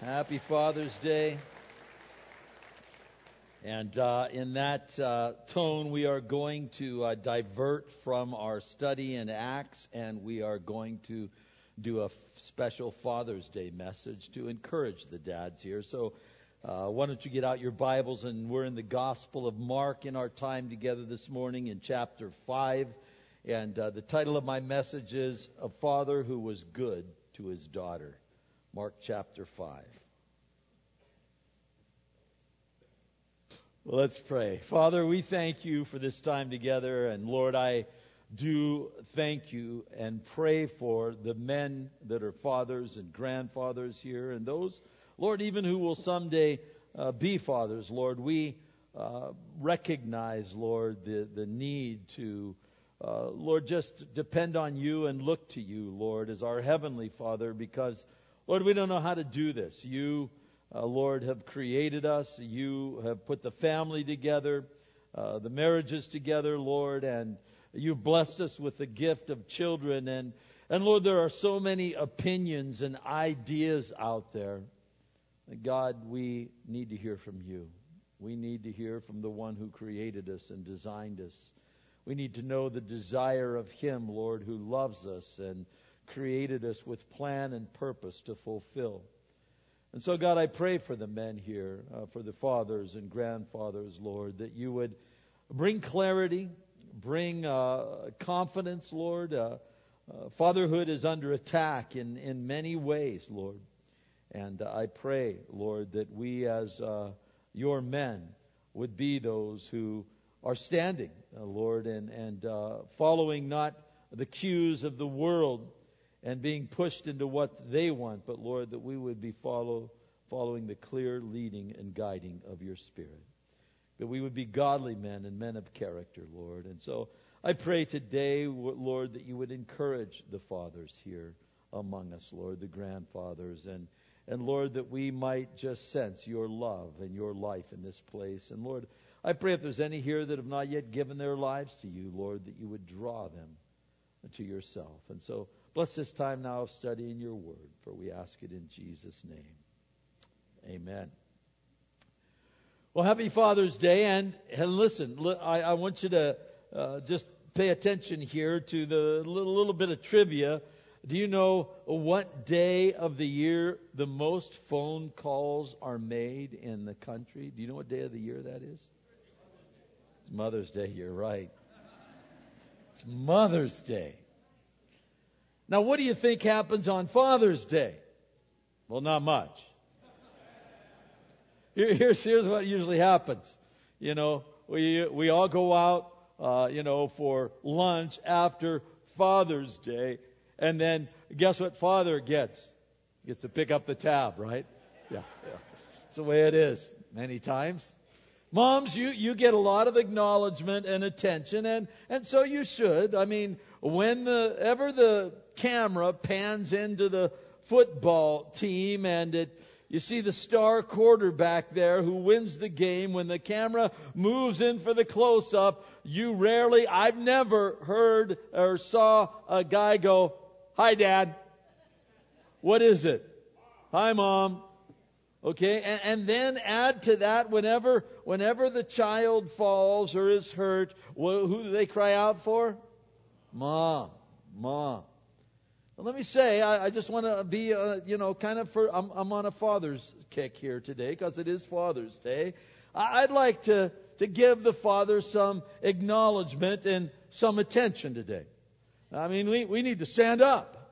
Happy Father's Day. And in that tone, we are going to divert from our study in Acts, and we are going to do a special Father's Day message to encourage the dads here. So why don't you get out your Bibles, and we're in the Gospel of Mark in our time together this morning in chapter 5. And the title of my message is A Father Who Was Good to His Daughter. Mark chapter 5. Well, let's pray. Father, we thank you for this time together. And Lord, I do thank you and pray for the men that are fathers and grandfathers here. And those, Lord, even who will someday be fathers, Lord, we recognize, Lord, the need to, Lord, just depend on you and look to you, Lord, as our Heavenly Father, because, Lord, we don't know how to do this. You, Lord, have created us. You have put the family together, the marriages together, Lord, and you've blessed us with the gift of children. And Lord, there are so many opinions and ideas out there. God, we need to hear from you. We need to hear from the one who created us and designed us. We need to know the desire of Him, Lord, who loves us and created us with plan and purpose to fulfill. And so, God, I pray for the men here, for the fathers and grandfathers, Lord, that you would bring clarity, bring confidence, Lord. Fatherhood is under attack in many ways, Lord. And I pray, Lord, that we as your men would be those who are standing, Lord, and following not the cues of the world and being pushed into what they want, but Lord, that we would be following the clear leading and guiding of your Spirit. That we would be godly men and men of character, Lord. And so I pray today, Lord, that you would encourage the fathers here among us, Lord, the grandfathers, and Lord, that we might just sense your love and your life in this place. And Lord, I pray if there's any here that have not yet given their lives to you, Lord, that you would draw them to yourself. And so bless this time now of studying your word, for we ask it in Jesus' name. Amen. Well, happy Father's Day, and listen, I want you to just pay attention here to the little bit of trivia. Do you know what day of the year the most phone calls are made in the country? Do you know what day of the year that is? It's Mother's Day, you're right. It's Mother's Day. Now, what do you think happens on Father's Day? Well, not much. Here's what usually happens. You know, we all go out, for lunch after Father's Day, and then guess what Father gets? He gets to pick up the tab, right? Yeah. It's the way it is many times. Moms, you get a lot of acknowledgement and attention, and so you should. I mean, whenever the camera pans into the football team and you see the star quarterback there who wins the game, when the camera moves in for the close-up, I've never heard or saw a guy go, "Hi, Dad." What is it? "Hi, Mom." Okay, and then add to that, whenever the child falls or is hurt, who do they cry out for? Mom. Well, let me say, I just want to be, I'm on a father's kick here today because it is Father's Day. I'd like to give the father some acknowledgement and some attention today. I mean, we need to stand up,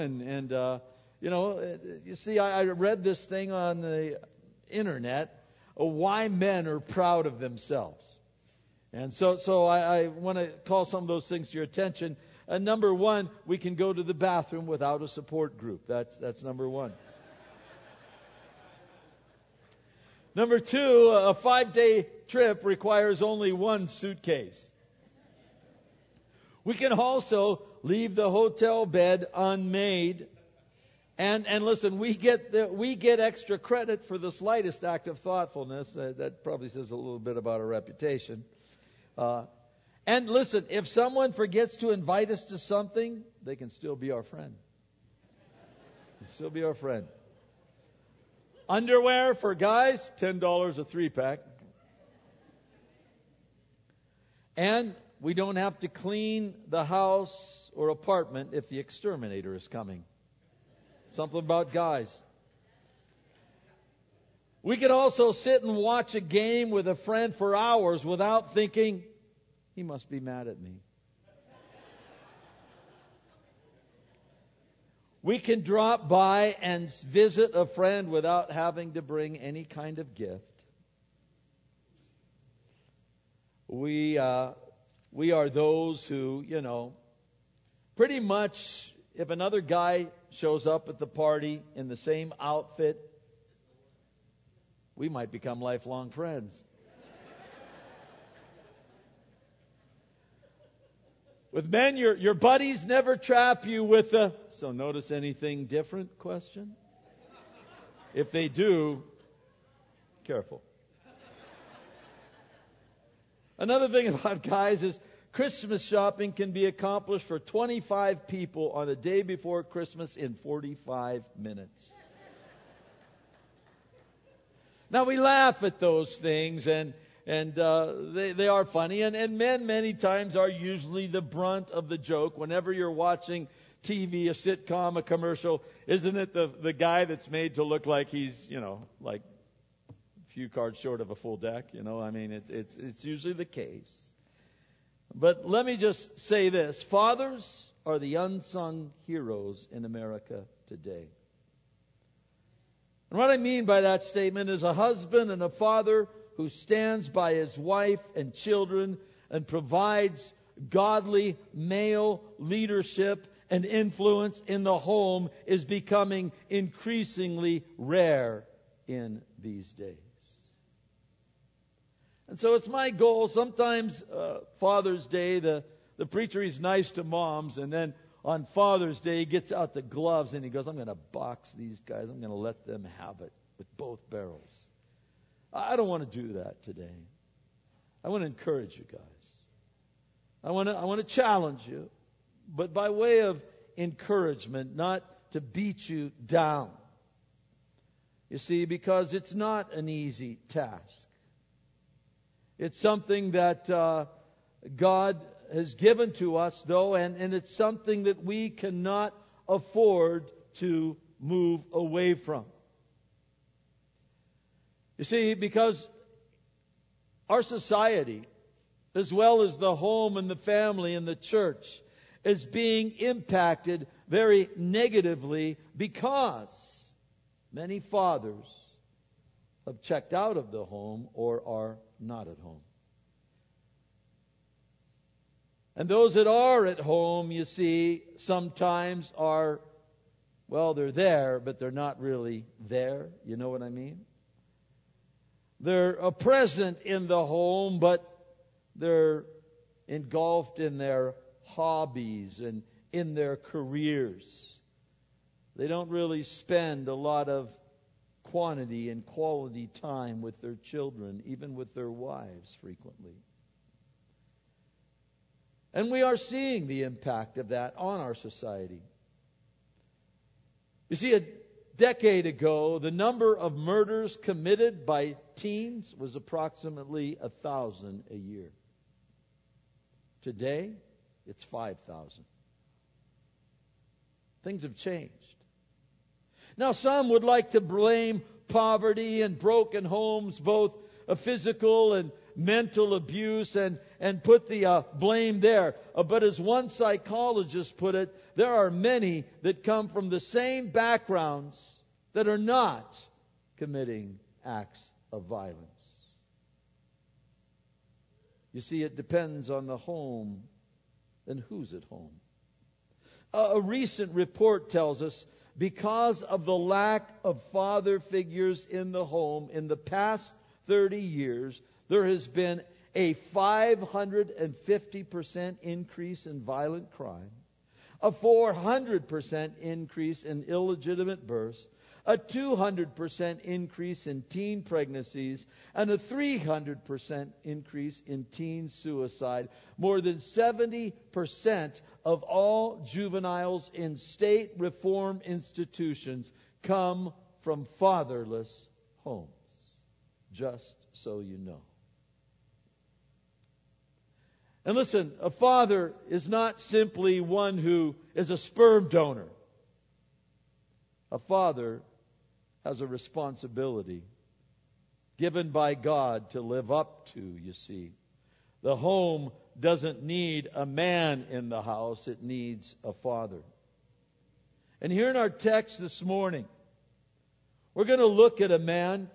you see, I read this thing on the internet, why men are proud of themselves. And so I want to call some of those things to your attention. Number one, we can go to the bathroom without a support group. That's number one. Number two, a 5-day trip requires only one suitcase. We can also leave the hotel bed unmade. And listen, we get extra credit for the slightest act of thoughtfulness. That probably says a little bit about our reputation. And listen, if someone forgets to invite us to something, they can still be our friend. Still be our friend. Underwear for guys, $10 a 3-pack. And we don't have to clean the house or apartment if the exterminator is coming. Something about guys. We could also sit and watch a game with a friend for hours without thinking, he must be mad at me. We can drop by and visit a friend without having to bring any kind of gift. We are those who, pretty much if another guy shows up at the party in the same outfit, we might become lifelong friends. With men, your buddies never trap you with a, so notice anything different question? If they do, careful. Another thing about guys is Christmas shopping can be accomplished for 25 people on a day before Christmas in 45 minutes. Now we laugh at those things and they are funny. And men many times are usually the brunt of the joke. Whenever you're watching TV, a sitcom, a commercial, isn't it the guy that's made to look like he's, like a few cards short of a full deck? It's usually the case. But let me just say this. Fathers are the unsung heroes in America today. And what I mean by that statement is a husband and a father who stands by his wife and children and provides godly male leadership and influence in the home is becoming increasingly rare in these days. And so it's my goal. Sometimes Father's Day, the preacher, he's nice to moms, and then on Father's Day, he gets out the gloves and he goes, I'm going to box these guys. I'm going to let them have it with both barrels. I don't want to do that today. I want to encourage you guys. I want to challenge you, but by way of encouragement, not to beat you down. You see, because it's not an easy task. It's something that God has given to us, though, and it's something that we cannot afford to move away from. You see, because our society, as well as the home and the family and the church, is being impacted very negatively because many fathers have checked out of the home or are not at home. And those that are at home, you see, sometimes are, they're there, but they're not really there. You know what I mean? They're present in the home, but they're engulfed in their hobbies and in their careers. They don't really spend a lot of quantity and quality time with their children, even with their wives frequently. And we are seeing the impact of that on our society. You see, a decade ago, the number of murders committed by teens was approximately 1,000 a year. Today, it's 5,000. Things have changed. Now, some would like to blame poverty and broken homes, both a physical and mental abuse, and put the blame there. But as one psychologist put it, there are many that come from the same backgrounds that are not committing acts of violence. You see, it depends on the home and who's at home. A recent report tells us because of the lack of father figures in the home in the past 30 years, there has been a 550% increase in violent crime, a 400% increase in illegitimate births, a 200% increase in teen pregnancies, and a 300% increase in teen suicide. More than 70% of all juveniles in state reform institutions come from fatherless homes. Just so you know. And listen, a father is not simply one who is a sperm donor. A father has a responsibility given by God to live up to, you see. The home doesn't need a man in the house, it needs a father. And here in our text this morning, we're going to look at a man,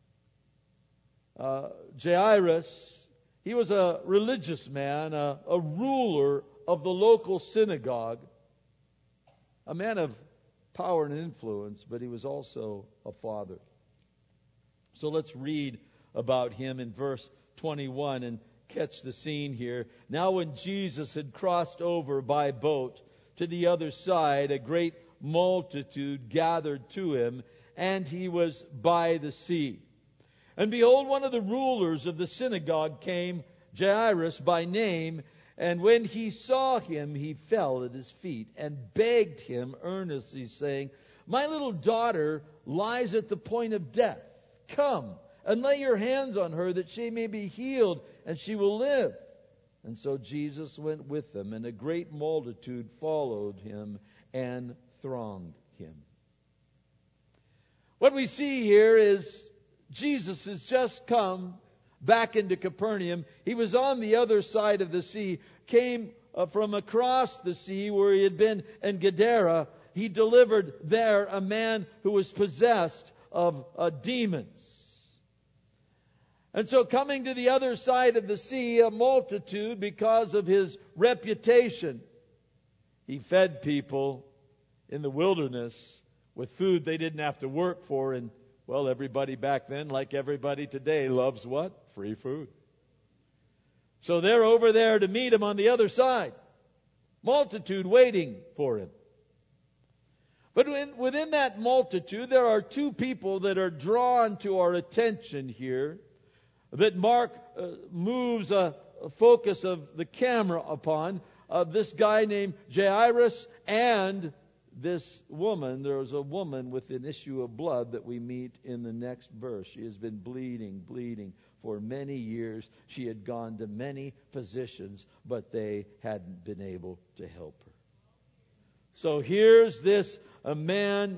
Jairus. He was a religious man, a ruler of the local synagogue, a man of power and influence, but he was also a father. So let's read about him in verse 21 and catch the scene here. Now when Jesus had crossed over by boat to the other side, a great multitude gathered to him, and he was by the sea. And behold, one of the rulers of the synagogue came, Jairus by name, and when he saw him, he fell at his feet and begged him earnestly, saying, My little daughter lies at the point of death. Come and lay your hands on her that she may be healed and she will live. And so Jesus went with them, and a great multitude followed him and thronged him. What we see here is Jesus has just come back into Capernaum. He was on the other side of the sea, came from across the sea where he had been in Gadara. He delivered there a man who was possessed of demons. And so coming to the other side of the sea, a multitude, because of his reputation, he fed people in the wilderness with food they didn't have to work for. And, well, everybody back then, like everybody today, loves what? Free food. So they're over there to meet him on the other side. Multitude waiting for him. But within that multitude, there are two people that are drawn to our attention here, that Mark moves a focus of the camera upon, this guy named Jairus and this woman. There was a woman with an issue of blood that we meet in the next verse. She has been bleeding for many years. She had gone to many physicians, but they hadn't been able to help her. So here's this man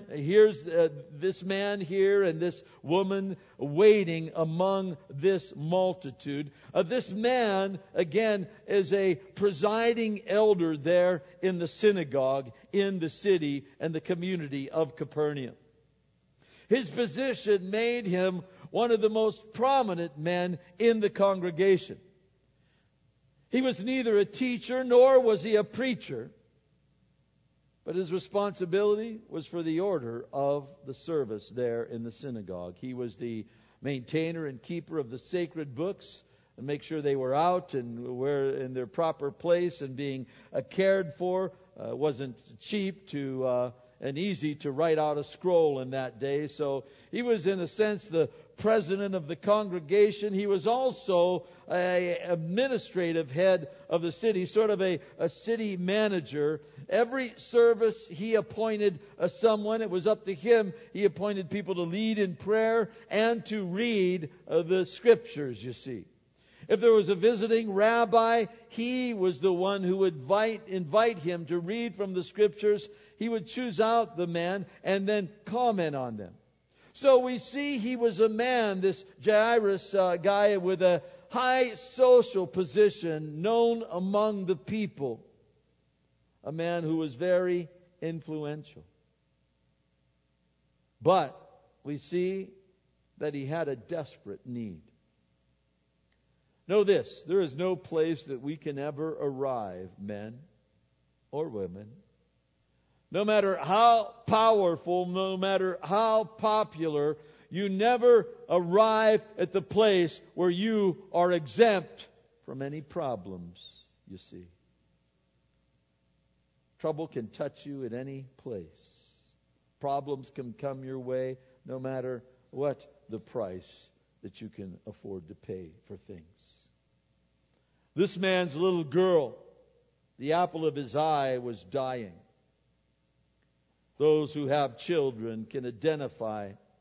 here and this woman waiting among this multitude. This man, again, is a presiding elder there in the synagogue, in the city and the community of Capernaum. His position made him one of the most prominent men in the congregation. He was neither a teacher nor was he a preacher. But his responsibility was for the order of the service there in the synagogue. He was the maintainer and keeper of the sacred books and make sure they were out and were in their proper place and being cared for. It wasn't cheap and easy to write out a scroll in that day. So he was, in a sense, the president of the congregation. He was also an administrative head of the city, sort of a city manager. Every service he appointed someone. It was up to him. He appointed people to lead in prayer and to read the scriptures, you see. If there was a visiting rabbi, he was the one who would invite him to read from the scriptures. He would choose out the man and then comment on them. So we see he was a man, this Jairus guy, with a high social position, known among the people. A man who was very influential. But we see that he had a desperate need. Know this, there is no place that we can ever arrive, men or women, no matter how powerful, no matter how popular, you never arrive at the place where you are exempt from any problems, you see. Trouble can touch you at any place. Problems can come your way no matter what the price that you can afford to pay for things. This man's little girl, the apple of his eye, was dying. Those who have children can identify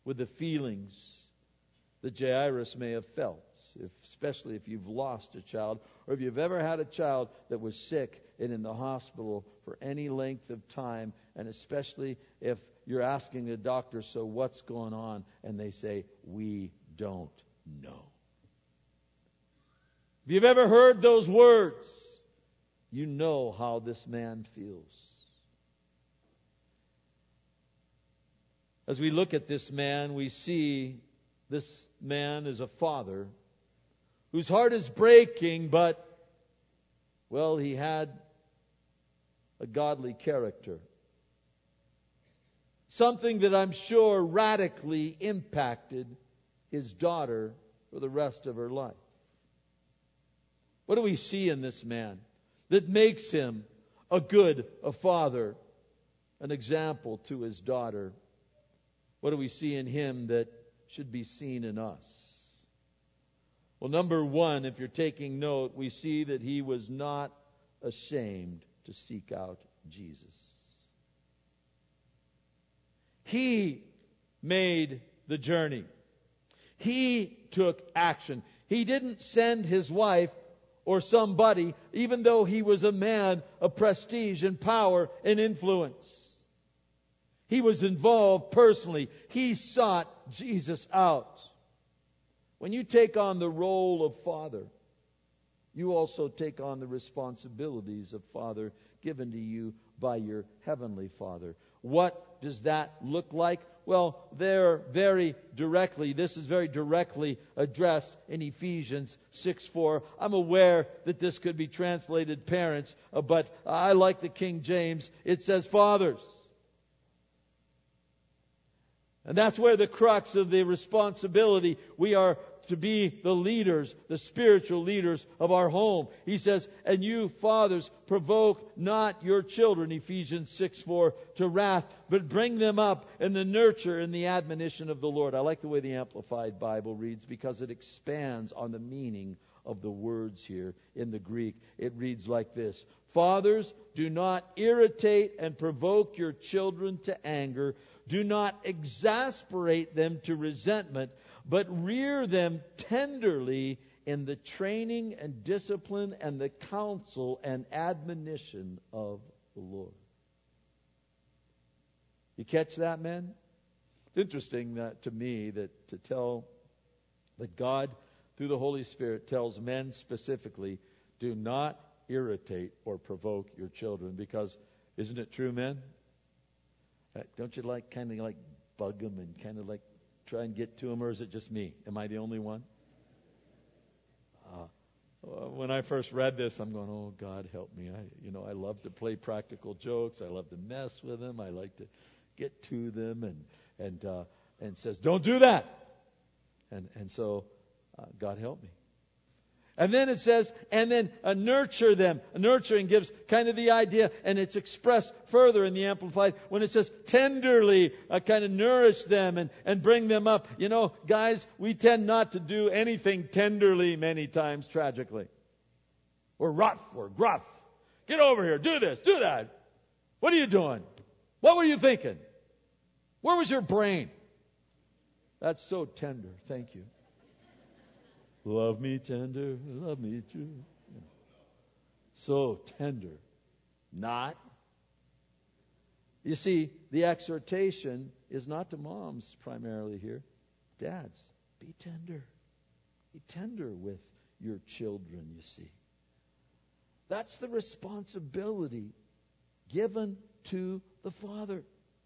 with the feelings that Jairus may have felt, especially if you've lost a child, or if you've ever had a child that was sick and in the hospital for any length of time, and especially if you're asking the doctor, so what's going on? And they say, we don't know. If you've ever heard those words, you know how this man feels. As we look at this man, we see this man is a father whose heart is breaking, but, well, he had a godly character. Something that I'm sure radically impacted his daughter for the rest of her life. What do we see in this man that makes him a father, an example to his daughter? What do we see in him that should be seen in us? Well, number one, if you're taking note, we see that he was not ashamed to seek out Jesus. He made the journey. He took action. He didn't send his wife or somebody, even though he was a man of prestige and power and influence. He was involved personally. He sought Jesus out. When you take on the role of father, you also take on the responsibilities of father given to you by your heavenly Father. What does that look like? Well, this is very directly addressed in Ephesians 6:4. I'm aware that this could be translated parents, but I like the King James. It says fathers. And that's where the crux of the responsibility. We are to be the leaders, the spiritual leaders of our home. He says, and you fathers, provoke not your children, Ephesians 6:4, to wrath, but bring them up in the nurture and the admonition of the Lord. I like the way the Amplified Bible reads because it expands on the meaning of the words here in the Greek. It reads like this: Fathers, do not irritate and provoke your children to anger. Do not exasperate them to resentment, but rear them tenderly in the training and discipline and the counsel and admonition of the Lord. You catch that, men? It's interesting to me that God, through the Holy Spirit, tells men specifically, do not irritate or provoke your children, because isn't it true, men? Don't you kind of bug them and kind of try and get to them, or is it just me? Am I the only one? When I first read this, I'm going, oh, God, help me. I love to play practical jokes. I love to mess with them. I like to get to them and says, don't do that. And so, God help me. And then it says, and then nurture them. Nurturing gives kind of the idea, and it's expressed further in the Amplified when it says tenderly kind of nourish them and bring them up. You know, guys, we tend not to do anything tenderly many times, tragically. We're rough, we're gruff. Get over here, do this, do that. What are you doing? What were you thinking? Where was your brain? That's so tender. Thank you. Love me tender, love me true. So tender. Not. You see, the exhortation is not to moms primarily here. Dads, be tender. Be tender with your children, you see. That's the responsibility given to the father.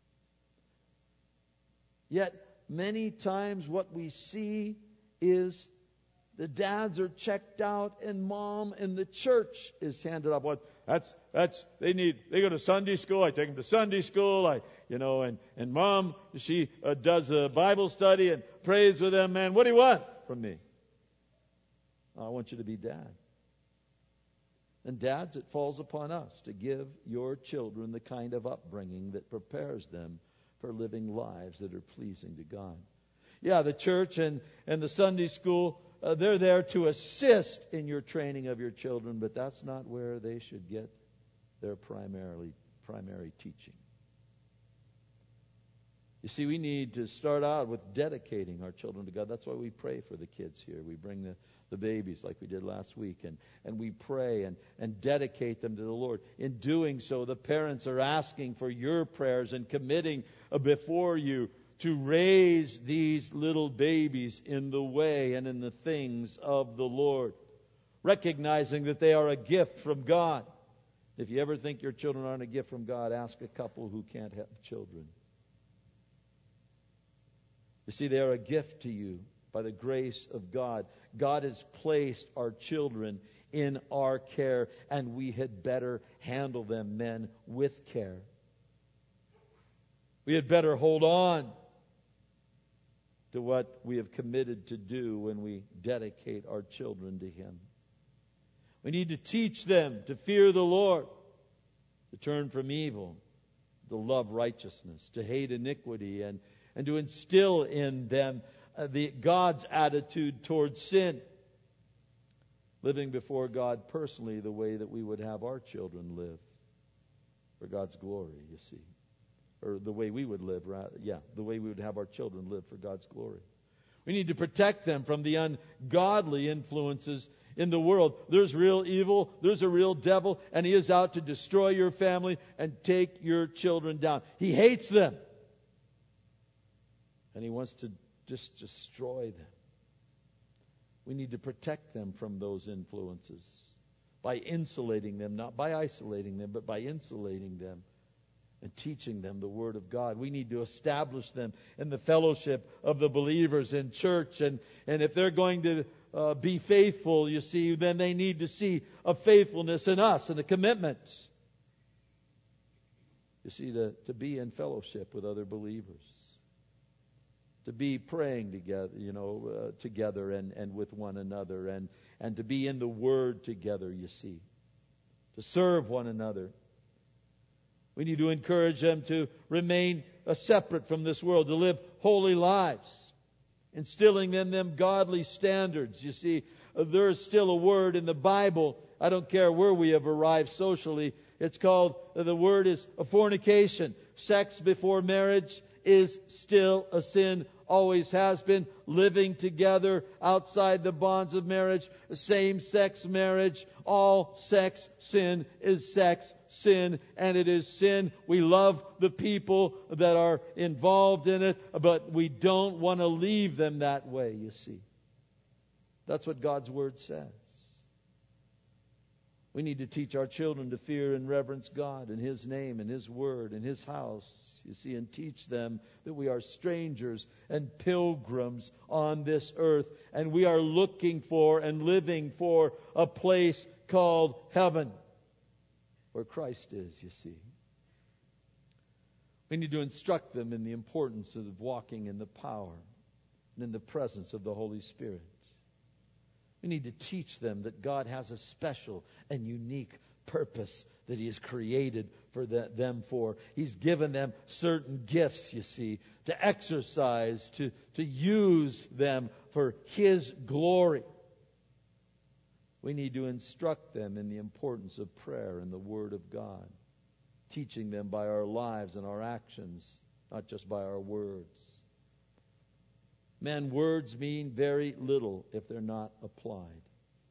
Yet, many times what we see is the dads are checked out, and mom and the church is handed up. They go to Sunday school. I take them to Sunday school. And mom, she does a Bible study and prays with them. Man, what do you want from me? I want you to be dad. And dads, it falls upon us to give your children the kind of upbringing that prepares them for living lives that are pleasing to God. Yeah, the church and the Sunday school, they're there to assist in your training of your children, but that's not where they should get their primary teaching. You see, we need to start out with dedicating our children to God. That's why we pray for the kids here. We bring the babies like we did last week, and we pray and dedicate them to the Lord. In doing so, the parents are asking for your prayers and committing before you to raise these little babies in the way and in the things of the Lord, recognizing that they are a gift from God. If you ever think your children aren't a gift from God, ask a couple who can't have children. You see, they are a gift to you by the grace of God. God has placed our children in our care, and we had better handle them, men, with care. We had better hold on to what we have committed to do when we dedicate our children to Him. We need to teach them to fear the Lord, to turn from evil, to love righteousness, to hate iniquity, and to instill in them God's attitude towards sin, living before God personally the way that we would have our children live for God's glory, you see. Or the way we would live, the way we would have our children live for God's glory. We need to protect them from the ungodly influences in the world. There's real evil, there's a real devil, and he is out to destroy your family and take your children down. He hates them. And he wants to just destroy them. We need to protect them from those influences by insulating them, not by isolating them, but by insulating them and teaching them the Word of God. We need to establish them in the fellowship of the believers in church. And if they're going to be faithful, you see, then they need to see a faithfulness in us and a commitment. You see, to be in fellowship with other believers. To be praying together, together and with one another, and to be in the Word together, you see. To serve one another. We need to encourage them to remain separate from this world, to live holy lives, instilling in them godly standards. You see, there is still a word in the Bible. I don't care where we have arrived socially. It's called, the word is a fornication. Sex before marriage is still a sin, always has been. Living together outside the bonds of marriage, same-sex marriage, all sex sin is sex sin, and it is sin. We love the people that are involved in it, but we don't want to leave them that way, you see. That's what God's Word says. We need to teach our children to fear and reverence God and His name and His Word and His house, you see, and teach them that we are strangers and pilgrims on this earth, and we are looking for and living for a place called heaven, where Christ is, you see. We need to instruct them in the importance of walking in the power and in the presence of the Holy Spirit. We need to teach them that God has a special and unique purpose that He has created for them for. He's given them certain gifts, you see, to exercise, to use them for His glory. We need to instruct them in the importance of prayer and the Word of God, teaching them by our lives and our actions, not just by our words. Men, words mean very little if they're not applied.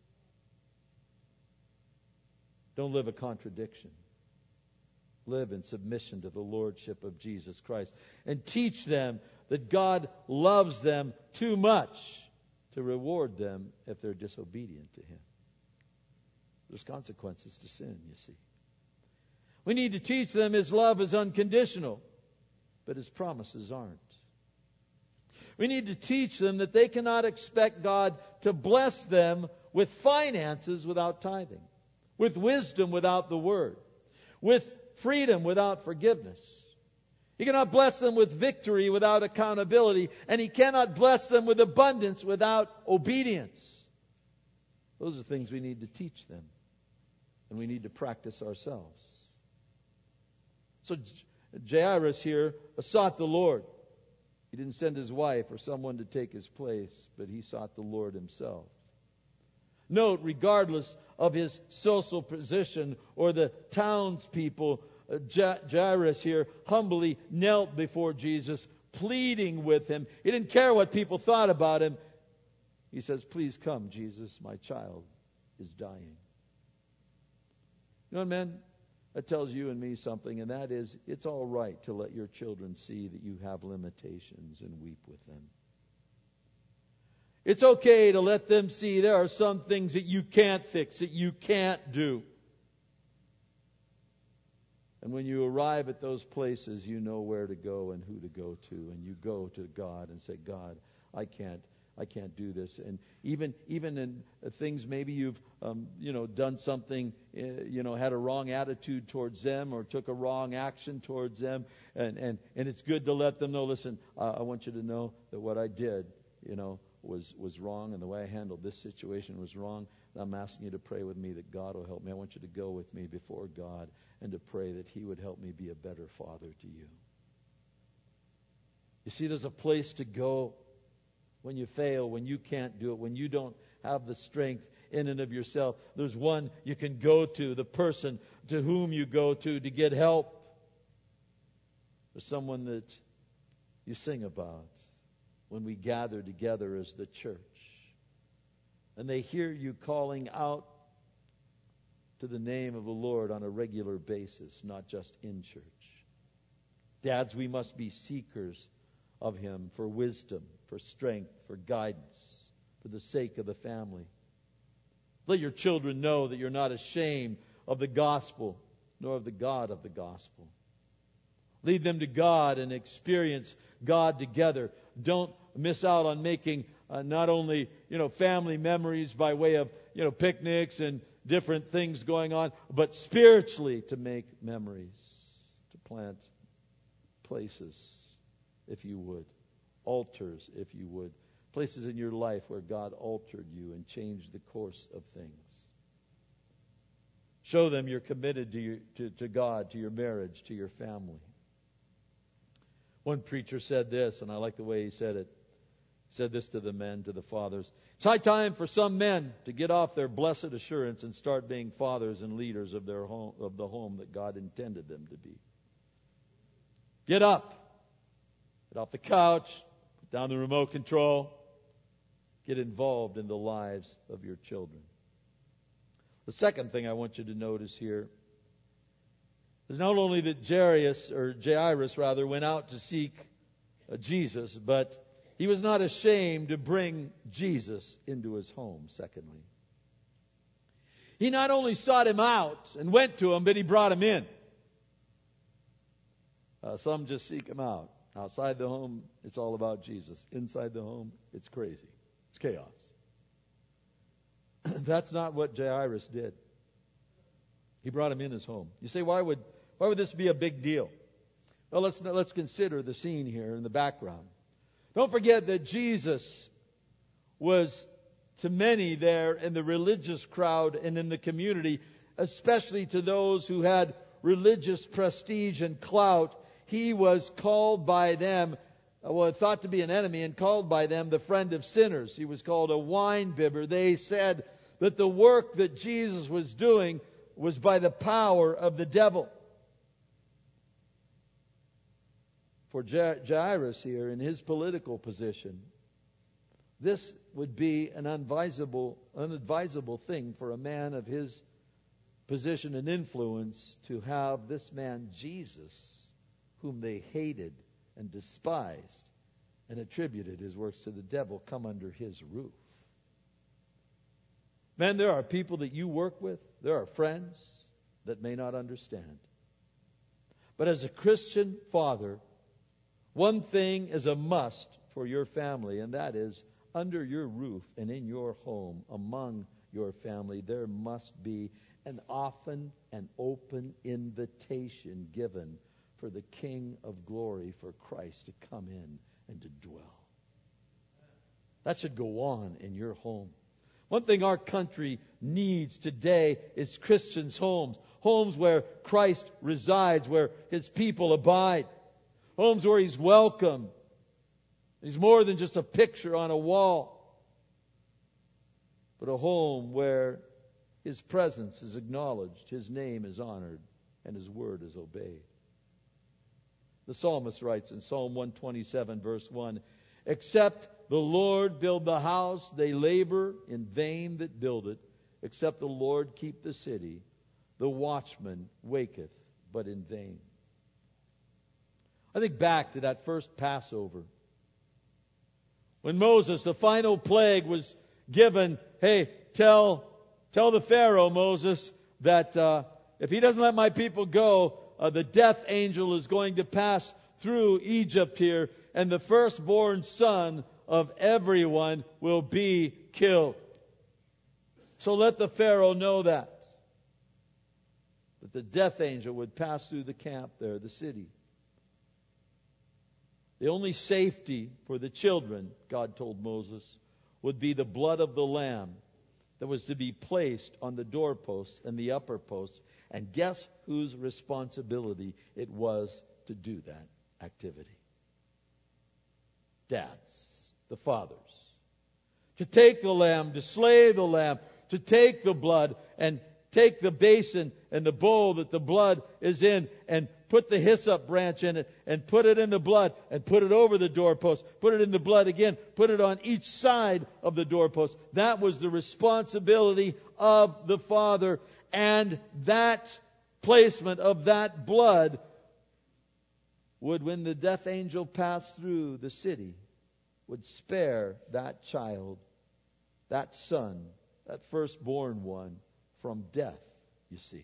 Don't live a contradiction. Live in submission to the Lordship of Jesus Christ. And teach them that God loves them too much to reward them if they're disobedient to Him. There's consequences to sin, you see. We need to teach them His love is unconditional, but His promises aren't. We need to teach them that they cannot expect God to bless them with finances without tithing, with wisdom without the Word, with freedom without forgiveness. He cannot bless them with victory without accountability, and He cannot bless them with abundance without obedience. Those are things we need to teach them, and we need to practice ourselves. So Jairus here sought the Lord. He didn't send his wife or someone to take his place, but he sought the Lord Himself. Note, regardless of his social position or the townspeople, Jairus here humbly knelt before Jesus, pleading with him. He didn't care what people thought about him. He says, "Please come, Jesus, my child is dying." You know, men, that tells you and me something, and that is, it's all right to let your children see that you have limitations and weep with them. It's okay to let them see there are some things that you can't fix, that you can't do. And when you arrive at those places, you know where to go and who to go to. And you go to God and say, "God, I can't do this." And even in things, maybe you've done something, had a wrong attitude towards them or took a wrong action towards them, and it's good to let them know, "Listen, I want you to know that what I did, was wrong, and the way I handled this situation was wrong. And I'm asking you to pray with me that God will help me. I want you to go with me before God and to pray that He would help me be a better father to you." You see, there's a place to go when you fail, when you can't do it, when you don't have the strength in and of yourself. There's one you can go to, the person to whom you go to get help. There's someone that you sing about when we gather together as the church. And they hear you calling out to the name of the Lord on a regular basis, not just in church. Dads, we must be seekers of Him for wisdom, for strength, for guidance, for the sake of the family. Let your children know that you're not ashamed of the gospel, nor of the God of the gospel. Lead them to God and experience God together. Don't miss out on making not only family memories by way of picnics and different things going on, but spiritually to make memories, to plant places, if you would, altars, if you would, places in your life where God altered you and changed the course of things. Show them you're committed to God, to your marriage, to your family. One preacher said this, and I like the way he said it. He said this to the men, to the fathers. "It's high time for some men to get off their blessed assurance and start being fathers and leaders of their home, of the home that God intended them to be. Get up. Get off the couch. Put down the remote control. Get involved in the lives of your children." The second thing I want you to notice here is not only that Jairus went out to seek Jesus, but he was not ashamed to bring Jesus into his home, secondly. He not only sought him out and went to him, but he brought him in. Some just seek him out. Outside the home, it's all about Jesus. Inside the home, it's crazy. It's chaos. That's not what Jairus did. He brought him in his home. You say, why would this be a big deal? Well, let's consider the scene here in the background. Don't forget that Jesus was, to many there in the religious crowd and in the community, especially to those who had religious prestige and clout, He was called by them, thought to be an enemy, and called by them the friend of sinners. He was called a wine bibber. They said that the work that Jesus was doing was by the power of the devil. For Jairus here, in his political position, this would be an unadvisable thing for a man of his position and influence to have this man Jesus, whom they hated and despised and attributed his works to the devil, come under his roof. Men, there are people that you work with, there are friends that may not understand. But as a Christian father, one thing is a must for your family, and that is under your roof and in your home, among your family, there must be an often and open invitation given for the King of glory, for Christ to come in and to dwell. That should go on in your home. One thing our country needs today is Christians' homes. Homes where Christ resides, where His people abide. Homes where He's welcome. He's more than just a picture on a wall, but a home where His presence is acknowledged, His name is honored, and His word is obeyed. The psalmist writes in Psalm 127, verse 1, "Except the Lord build the house, they labor in vain that build it. Except the Lord keep the city, the watchman waketh but in vain." I think back to that first Passover. When Moses, the final plague was given, hey, tell the Pharaoh, Moses, that if he doesn't let my people go, the death angel is going to pass through Egypt here, and the firstborn son of everyone will be killed. So let the Pharaoh know that the death angel would pass through the camp there, the city. The only safety for the children, God told Moses, would be the blood of the lamb that was to be placed on the doorposts and the upper posts. And guess whose responsibility it was to do that activity? Dads, the fathers. To take the lamb, to slay the lamb, to take the blood and take the basin and the bowl that the blood is in and put the hyssop branch in it and put it in the blood and put it over the doorpost. Put it in the blood again. Put it on each side of the doorpost. That was the responsibility of the father. And that placement of that blood would, when the death angel passed through the city, would spare that child, that son, that firstborn one, from death, you see.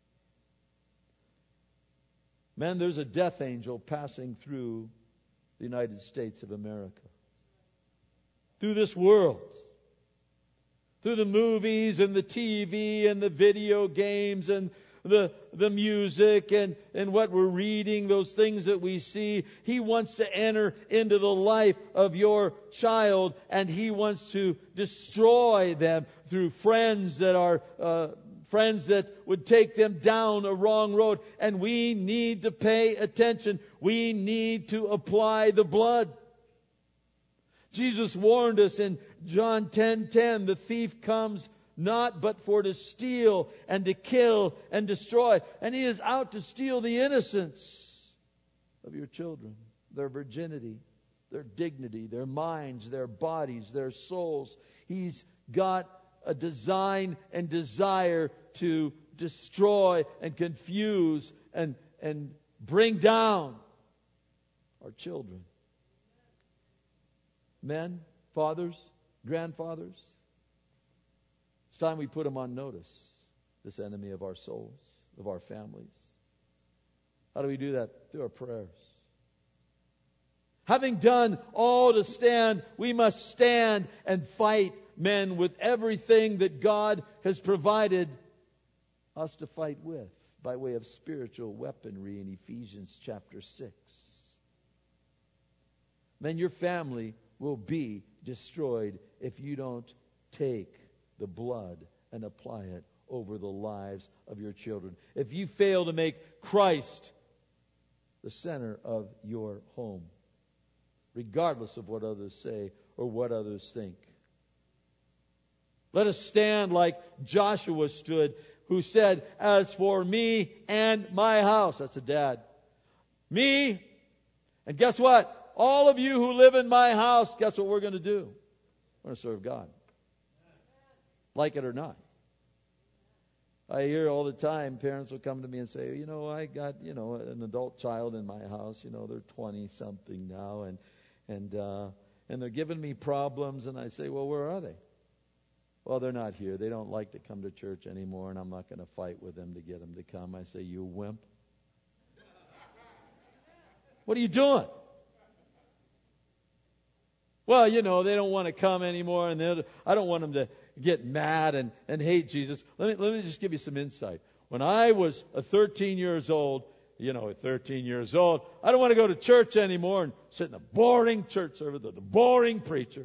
Man, there's a death angel passing through the United States of America. Through this world. Through the movies and the TV and the video games and the music and what we're reading, those things that we see. He wants to enter into the life of your child, and he wants to destroy them through friends that are friends that would take them down a wrong road. And we need to pay attention. We need to apply the blood. Jesus warned us in John 10:10, the thief comes not but for to steal and to kill and destroy. And he is out to steal the innocence of your children, their virginity, their dignity, their minds, their bodies, their souls. He's got a design and desire to destroy and confuse and bring down our children. Men, fathers, grandfathers, it's time we put them on notice, this enemy of our souls, of our families. How do we do that? Through our prayers. Having done all to stand, we must stand and fight, men, with everything that God has provided us to fight with by way of spiritual weaponry in Ephesians chapter 6. Men, your family will be destroyed if you don't take the blood and apply it over the lives of your children. If you fail to make Christ the center of your home, regardless of what others say or what others think. Let us stand like Joshua stood, who said, "As for me and my house," that's a dad, "me, and guess what? All of you who live in my house, guess what we're going to do? We're going to serve God. Like it or not." I hear all the time, parents will come to me and say, I got, an adult child in my house, they're 20-something now, and they're giving me problems, and I say, well, where are they? Well, they're not here. They don't like to come to church anymore, and I'm not going to fight with them to get them to come. I say, you wimp. What are you doing? Well, they don't want to come anymore, and I don't want them to get mad and hate Jesus. Let me just give you some insight. When I was 13 years old, at 13 years old, I don't want to go to church anymore and sit in a boring church service with a boring preacher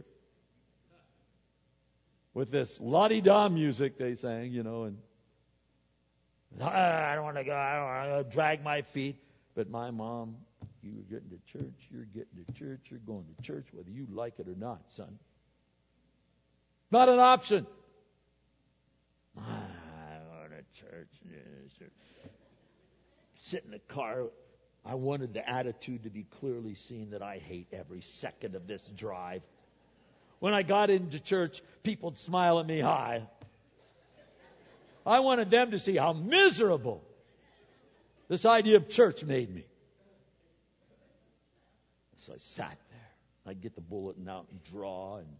with this la-di-da music they sang, and I don't want to go, I don't want to drag my feet. But my mom, you're getting to church, you're going to church whether you like it or not, son. Not an option. I go to church. Sit in the car I wanted the attitude to be clearly seen that I hate every second of this drive. When I got into church, people would smile at me. Hi. I wanted them to see how miserable this idea of church made me. So I sat there. I'd get the bulletin out and draw. And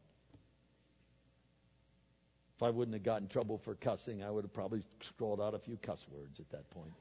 if I wouldn't have gotten in trouble for cussing, I would have probably scrawled out a few cuss words at that point.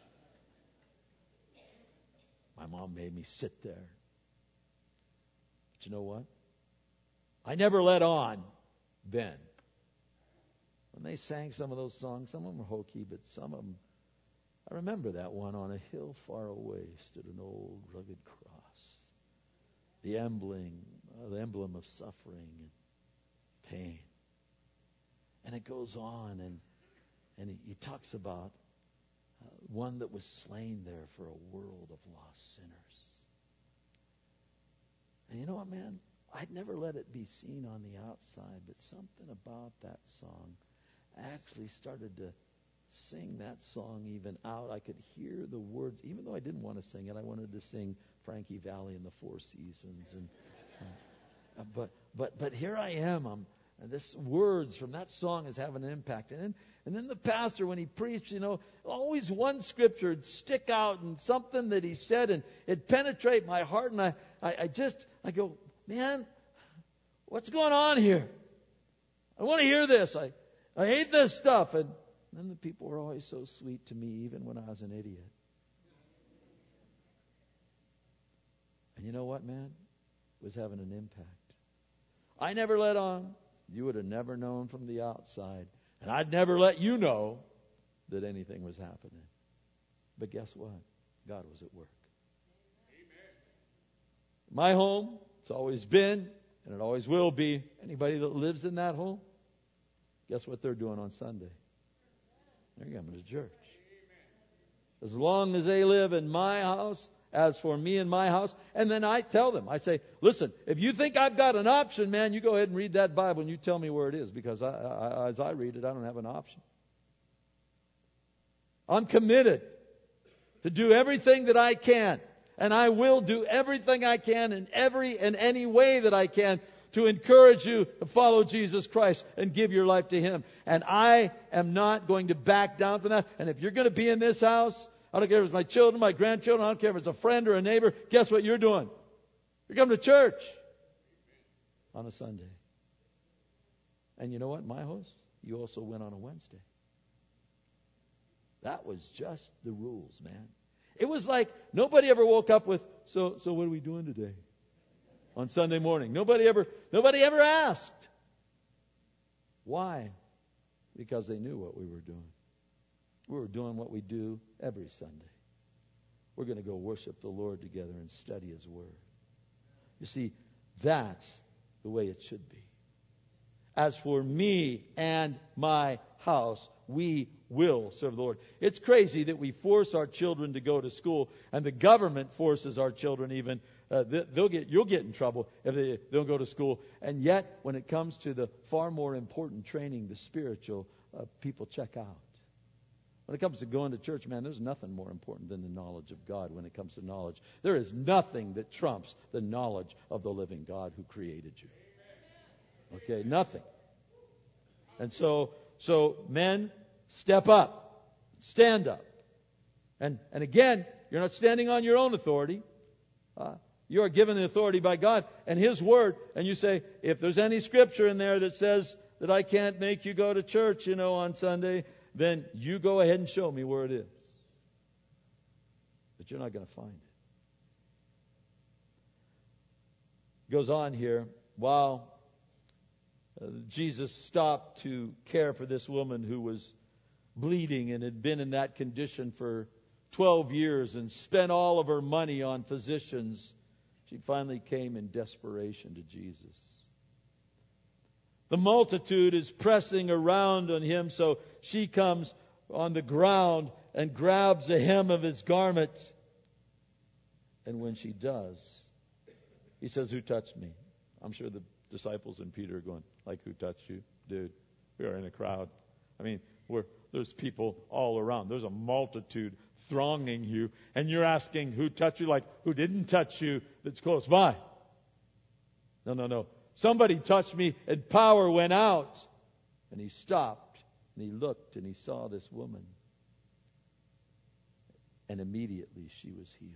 My mom made me sit there. But you know what? I never let on then. When they sang some of those songs, some of them were hokey, but some of them, I remember that one, on a hill far away stood an old rugged cross, the emblem of suffering and pain. And it goes on, and he talks about one that was slain there for a world of lost sinners. And you know what, man? I'd never let it be seen on the outside, but something about that song, I actually started to sing that song even out. I could hear the words, even though I didn't want to sing it. I wanted to sing Frankie Valli and the Four Seasons, and but here I am. This words from that song is having an impact. And then the pastor, when he preached, always one scripture would stick out, and something that he said, and it'd penetrate my heart. And I go, man, what's going on here? I want to hear this. I hate this stuff. And then the people were always so sweet to me, even when I was an idiot. And you know what, man? It was having an impact. I never let on. You would have never known from the outside. And I'd never let you know that anything was happening. But guess what? God was at work. Amen. My home, it's always been, and it always will be. Anybody that lives in that home, guess what they're doing on Sunday? They're coming to church. As long as they live in my house, as for me and my house. And then I tell them, I say, listen, if you think I've got an option, man, you go ahead and read that Bible and you tell me where it is. Because as I read it, I don't have an option. I'm committed to do everything that I can. And I will do everything I can in any way that I can to encourage you to follow Jesus Christ and give your life to Him. And I am not going to back down from that. And if you're going to be in this house, I don't care if it's my children, my grandchildren, I don't care if it's a friend or a neighbor, guess what you're doing? You're coming to church on a Sunday. And you know what? My host, you also went on a Wednesday. That was just the rules, man. It was like nobody ever woke up with, so what are we doing today? On Sunday morning. Nobody ever asked. Why? Because they knew what we were doing. We were doing what we do every Sunday. We're going to go worship the Lord together and study His Word. You see, that's the way it should be. As for me and my house, we will serve the Lord. It's crazy that we force our children to go to school, and the government forces our children even. You'll get in trouble if they don't go to school. And yet, when it comes to the far more important training, the spiritual, people check out. When it comes to going to church, man, there's nothing more important than the knowledge of God when it comes to knowledge. There is nothing that trumps the knowledge of the living God who created you. Okay, nothing. And so men, step up. Stand up. And again, you're not standing on your own authority. You are given the authority by God and His Word. And you say, if there's any scripture in there that says that I can't make you go to church, on Sunday, then you go ahead and show me where it is. But you're not going to find it. It goes on here. While Jesus stopped to care for this woman who was bleeding and had been in that condition for 12 years and spent all of her money on physicians, she finally came in desperation to Jesus. The multitude is pressing around on Him, so she comes on the ground and grabs the hem of His garment. And when she does, He says, "Who touched me?" I'm sure the disciples and Peter are going, "Like who touched you? Dude, we are in a crowd. I mean, there's people all around. There's a multitude thronging you, and you're asking who touched you, like who didn't touch you that's close by. No. Somebody touched me, and power went out. And he stopped, and he looked, and he saw this woman. And immediately she was healed.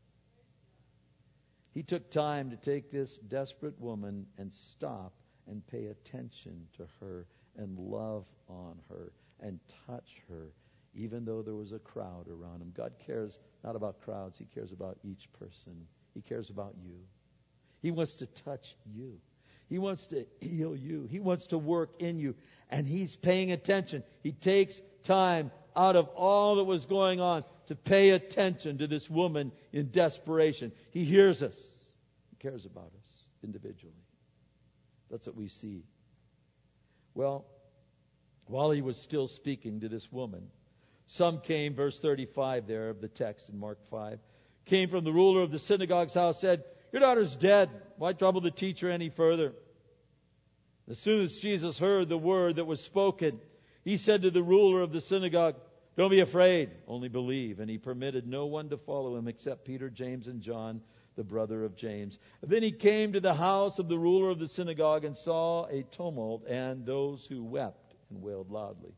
He took time to take this desperate woman and stop and pay attention to her and love on her and touch her, even though there was a crowd around him. God cares not about crowds. He cares about each person. He cares about you. He wants to touch you. He wants to heal you. He wants to work in you. And He's paying attention. He takes time out of all that was going on to pay attention to this woman in desperation. He hears us. He cares about us individually. That's what we see. Well, while He was still speaking to this woman, some came, verse 35 there of the text in Mark 5, came from the ruler of the synagogue's house, said, "Your daughter's dead. Why trouble the teacher any further?" As soon as Jesus heard the word that was spoken, He said to the ruler of the synagogue, "Don't be afraid, only believe." And He permitted no one to follow Him except Peter, James, and John, the brother of James. Then He came to the house of the ruler of the synagogue and saw a tumult and those who wept and wailed loudly.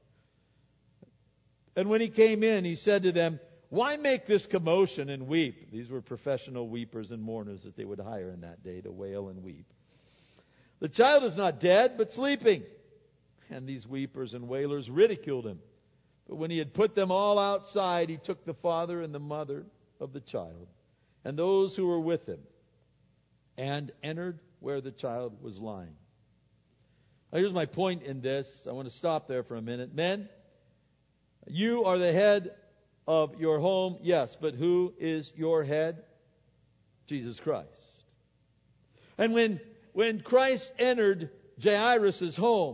And when He came in, He said to them, "Why make this commotion and weep?" These were professional weepers and mourners that they would hire in that day to wail and weep. "The child is not dead, but sleeping." And these weepers and wailers ridiculed Him. But when He had put them all outside, He took the father and the mother of the child and those who were with Him and entered where the child was lying. Now here's my point in this. I want to stop there for a minute. Men, you are the head of your home, yes, but who is your head? Jesus Christ. And when Christ entered Jairus' home,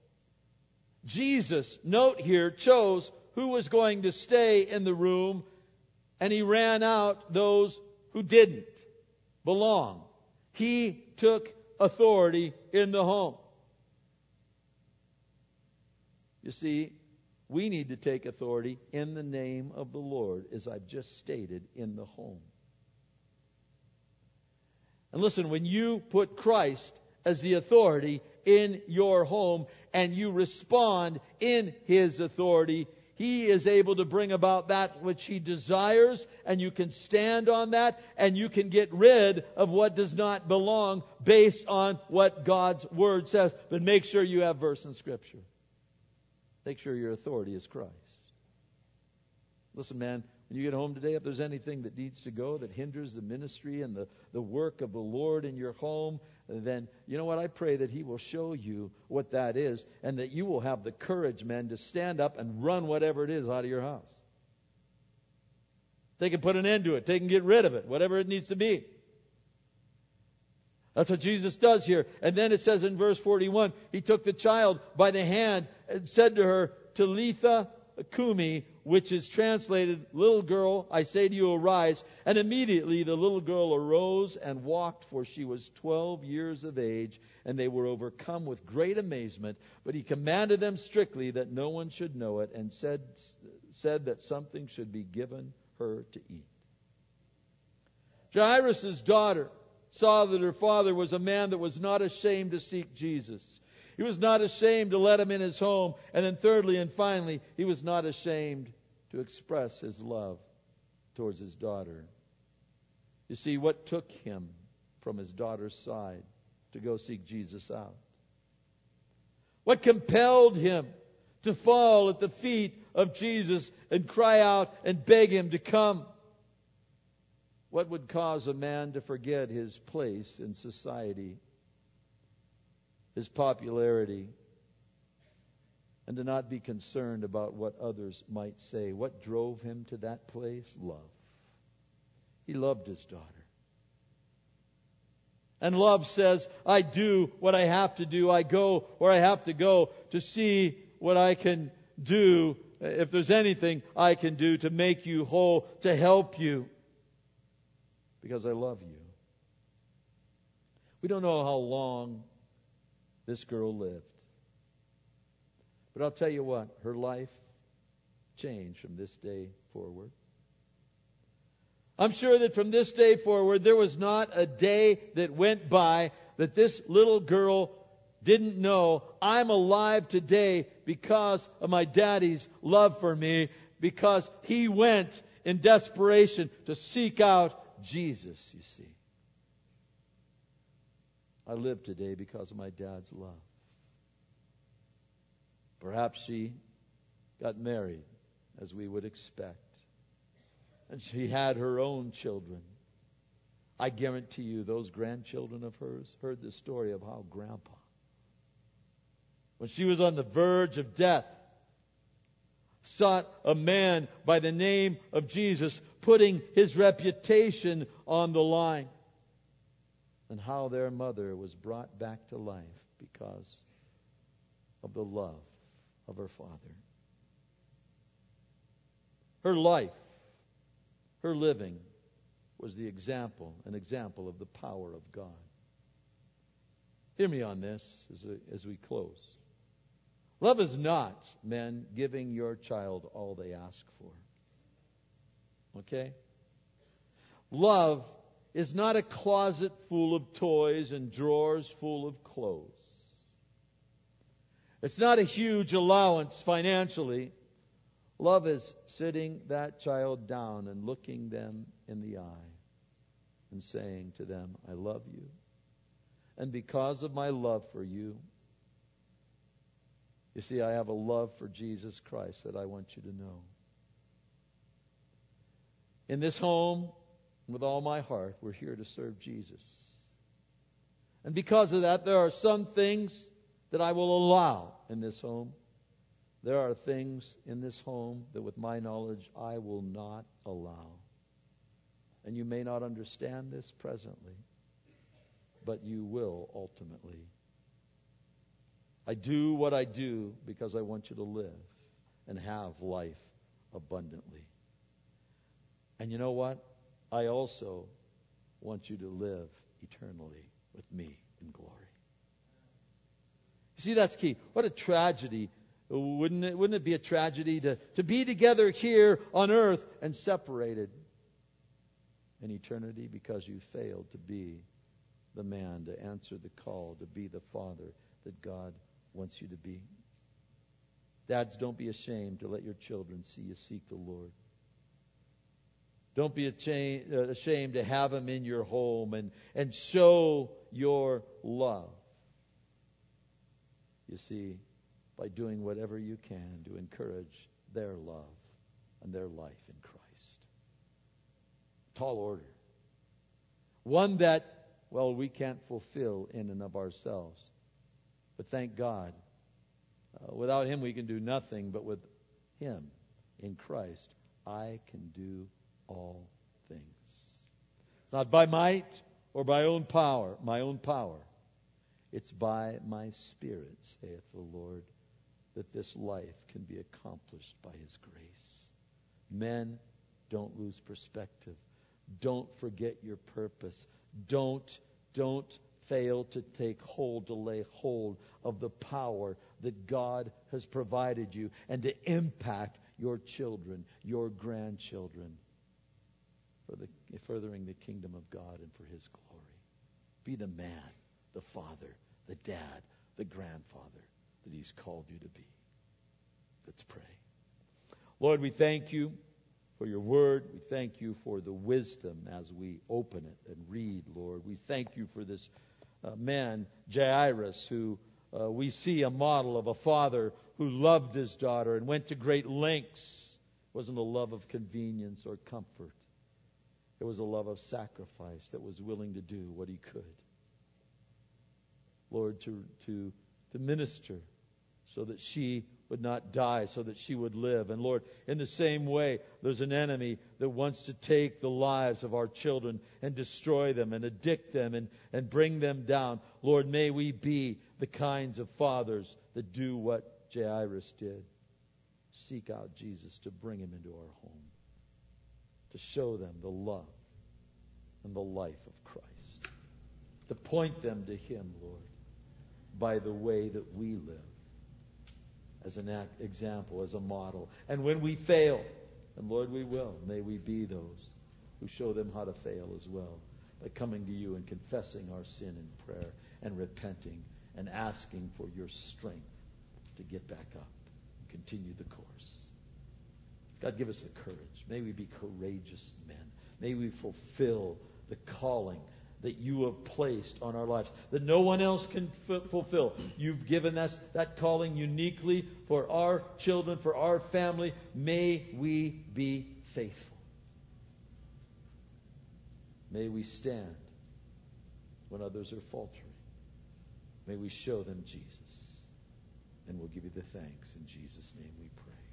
Jesus, note here, chose who was going to stay in the room, and He ran out those who didn't belong. He took authority in the home. You see, we need to take authority in the name of the Lord, as I've just stated, in the home. And listen, when you put Christ as the authority in your home and you respond in His authority, He is able to bring about that which He desires, and you can stand on that, and you can get rid of what does not belong based on what God's Word says. But make sure you have verse in Scripture. Make sure your authority is Christ. Listen, man, when you get home today, if there's anything that needs to go that hinders the ministry and the work of the Lord in your home, then you know what? I pray that He will show you what that is, and that you will have the courage, man, to stand up and run whatever it is out of your house. They can put an end to it. They can get rid of it, whatever it needs to be. That's what Jesus does here. And then it says in verse 41, He took the child by the hand and said to her, "Talitha Kumi," which is translated, "Little girl, I say to you, arise." And immediately the little girl arose and walked, for she was 12 years of age, and they were overcome with great amazement. But He commanded them strictly that no one should know it, and said that something should be given her to eat. Jairus' daughter saw that her father was a man that was not ashamed to seek Jesus. He was not ashamed to let Him in his home. And then thirdly and finally, He was not ashamed to express His love towards His daughter. You see, what took Him from His daughter's side to go seek Jesus out? What compelled Him to fall at the feet of Jesus and cry out and beg Him to come? What would cause a man to forget his place in society, his popularity, and to not be concerned about what others might say? What drove him to that place? Love. He loved his daughter. And love says, I do what I have to do. I go where I have to go to see what I can do, if there's anything I can do to make you whole, to help you, because I love you. We don't know how long this girl lived. But I'll tell you what, her life changed from this day forward. I'm sure that from this day forward, there was not a day that went by that this little girl didn't know I'm alive today because of my daddy's love for me, because he went in desperation to seek out Jesus, you see. I live today because of my dad's love. Perhaps she got married, as we would expect. And she had her own children. I guarantee you those grandchildren of hers heard the story of how Grandpa, when she was on the verge of death, sought a man by the name of Jesus, putting his reputation on the line. And how their mother was brought back to life because of the love of her father. Her life, her living, was an example of the power of God. Hear me on this as we close. Love is not, men, giving your child all they ask for. Okay? Love is not a closet full of toys and drawers full of clothes. It's not a huge allowance financially. Love is sitting that child down and looking them in the eye and saying to them, I love you. And because of my love for you, you see, I have a love for Jesus Christ that I want you to know. In this home, with all my heart, we're here to serve Jesus. And because of that, there are some things that I will allow in this home. There are things in this home that, with my knowledge, I will not allow. And you may not understand this presently, but you will ultimately. I do what I do because I want you to live and have life abundantly. And you know what? I also want you to live eternally with me in glory. You see, that's key. What a tragedy. Wouldn't it be a tragedy to be together here on earth and separated in eternity because you failed to be the man to answer the call, to be the father that God wants you to be. Dads, don't be ashamed to let your children see you seek the Lord. Don't be ashamed to have them in your home and show your love. You see, by doing whatever you can to encourage their love and their life in Christ. Tall order. One that, well, we can't fulfill in and of ourselves. But thank God, without Him we can do nothing, but with Him in Christ, I can do all things. It's not by might or by my own power. It's by my Spirit, saith the Lord, that this life can be accomplished by His grace. Men, don't lose perspective. Don't forget your purpose. Don't fail to lay hold of the power that God has provided you and to impact your children, your grandchildren, for furthering the kingdom of God and for His glory. Be the man, the father, the dad, the grandfather that He's called you to be. Let's pray. Lord, we thank You for Your word. We thank You for the wisdom as we open it and read, Lord. We thank You for this man, Jairus, who we see a model of a father who loved his daughter and went to great lengths. It wasn't a love of convenience or comfort. It was a love of sacrifice that was willing to do what he could. Lord, to minister so that she would not die, so that she would live. And Lord, in the same way, there's an enemy that wants to take the lives of our children and destroy them and addict them and bring them down. Lord, may we be the kinds of fathers that do what Jairus did. Seek out Jesus to bring him into our home, to show them the love and the life of Christ, to point them to Him, Lord, by the way that we live as an example, as a model. And when we fail, and Lord, we will, may we be those who show them how to fail as well, by coming to you and confessing our sin in prayer and repenting and asking for your strength to get back up and continue the course. God, give us the courage. May we be courageous men. May we fulfill the calling that you have placed on our lives, that no one else can fulfill. You've given us that calling uniquely for our children, for our family. May we be faithful. May we stand when others are faltering. May we show them Jesus. And we'll give you the thanks. In Jesus' name we pray.